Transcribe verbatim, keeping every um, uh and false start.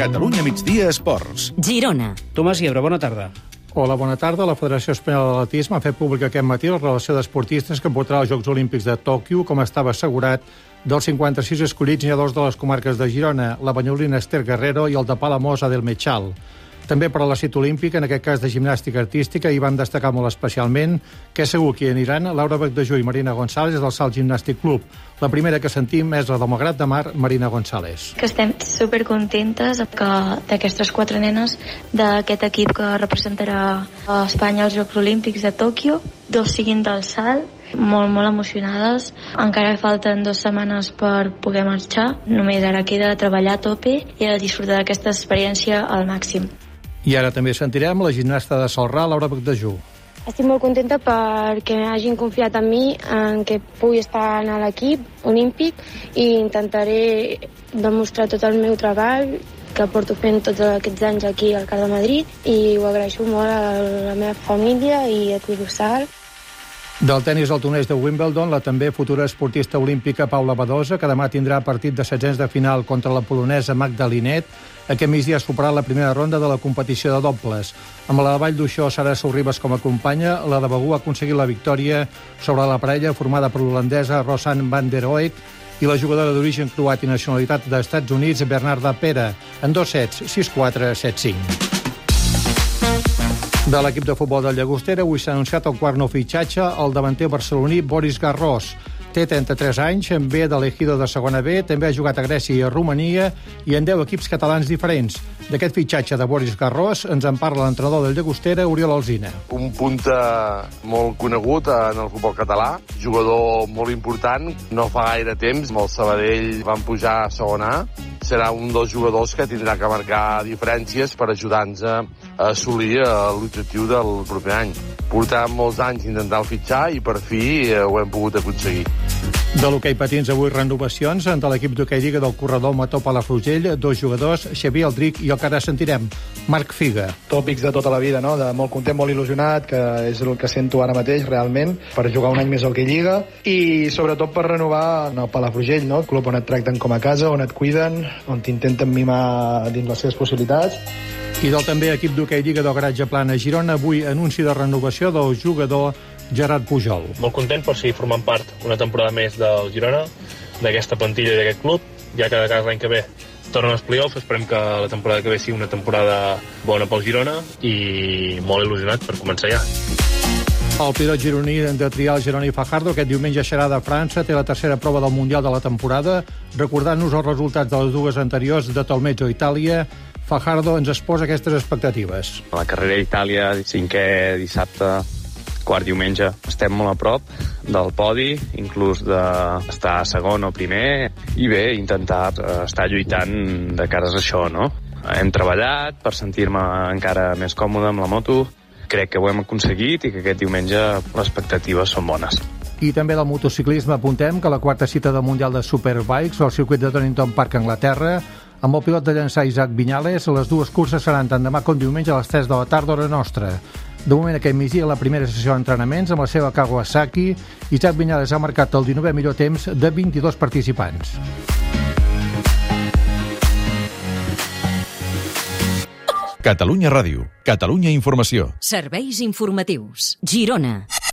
Catalunya Migdia Esports. Girona. Tomàs Llebre, bona tarda. Hola, bona tarda. La Federació Espanyola d'Atletisme ha fet públic aquest matí la relació d'esportistes que portarà als Jocs Olímpics de Tòquio, com estava assegurat. Dels cinquanta-sis escollits n'hi ha dos de les comarques de Girona, la banyolina Esther Guerrero i el de Palamós, Adel Mechal. També per a la cita olímpica, en aquest cas de gimnàstica artística, hi van destacar molt especialment que segur que hi aniran Laura Becdejú i Marina González del Salt Gimnàstic Club. La primera que sentim és la del Malgrat de Mar, Marina González. Que estem supercontentes que d'aquestes quatre nenes d'aquest equip que representarà a Espanya als Jocs Olímpics de Tòquio, dos siguin del salt, molt, molt emocionades. Encara falten dues setmanes per poder marxar. Només ara queda treballar a tope i a disfrutar d'aquesta experiència al màxim. I ara també sentirem la gimnasta de Celrà, Laura Becdejú. Estic molt contenta perquè hagin confiat en mi, en que pugui estar en l'equip olímpic i intentaré demostrar tot el meu treball que porto fent tots aquests anys aquí al Camp de Madrid, i ho agraeixo molt a la meva família i a Club Sal. Del tenis al torneig de Wimbledon, la també futura esportista olímpica Paula Badosa, que demà tindrà partit de setzents de final contra la polonesa Magda Linette. Aquest migdia ha superat la primera ronda de la competició de dobles. Amb la de Vall d'Uixó, Sara Sorribas com a companya, la de Begú ha aconseguit la victòria sobre la parella formada per l'holandesa Rosanne van der Oeck i la jugadora d'origen croat i nacionalitat dels Estats Units, Bernarda Pera, en dos sets, sis quatre, set cinc. De l'equip de futbol del Llagostera, avui s'ha anunciat el quart nou fitxatge, el davanter barceloní Boris Garrós. Té trenta-tres anys, ve de l'Ejido de segona B, també ha jugat a Grècia i a Romania i en deu equips catalans diferents. D'aquest fitxatge de Boris Garrós ens en parla l'entrenador del Llagostera, Oriol Alsina. Un punta molt conegut en el futbol català, jugador molt important, no fa gaire temps, amb el Sabadell van pujar a segona A. Serà un dels jugadors que tindrà que marcar diferències per ajudar-nos a assolir l'objectiu del proper any. Portàvem molts anys intentant fitxar i per fi ho hem pogut aconseguir. De l'hoquei patins, avui renovacions de l'equip d'hoquei Lliga del corredor Mató Palafrugell, dos jugadors, Xavier Aldric i el que ara sentirem, Marc Figa. Tòpics de tota la vida, no? De molt content, molt il·lusionat, que és el que sento ara mateix realment, per jugar un any més al hoquei Lliga i sobretot per renovar el Palafrugell, no? El club on et tracten com a casa, on et cuiden, on t'intenten mimar dins les seves possibilitats. I del també equip d'hoquei Lliga del Garatge Plana a Girona, avui anunci de renovació del jugador Gerard Pujol. Molt content per seguir formant part una temporada més del Girona, d'aquesta plantilla i d'aquest club. Ja cada cas l'any que ve tornen als play-offs, esperem que la temporada que ve sigui una temporada bona pel Girona i molt il·lusionat per començar ja. El pilot gironí de trial Jeroni Fajardo aquest diumenge serà de França, té la tercera prova del Mundial de la temporada. Recordant-nos els resultats de les dues anteriors de Tolmezzo a Itàlia, Fajardo ens exposa aquestes expectatives. La carrera a Itàlia, cinquè dissabte, quart diumenge, estem molt a prop del podi, inclús d'estar segon o primer, i bé, intentar estar lluitant de cares a això, no? Hem treballat per sentir-me encara més còmode amb la moto, crec que ho hem aconseguit i que aquest diumenge les expectatives són bones. I també del motociclisme apuntem que la quarta cita del Mundial de Superbikes al circuit de Donington Park, Anglaterra, amb el pilot de llançar Isaac Viñales, les dues curses seran tant demà com diumenge a les tres de la tarda, hora nostra. De moment, aquest migdia, la primera sessió d'entrenaments amb la seva Kawasaki, Isaac Viñales ha marcat el dinovè millor temps de vint-i-dos participants. Catalunya Ràdio, Catalunya Informació. Serveis informatius. Girona.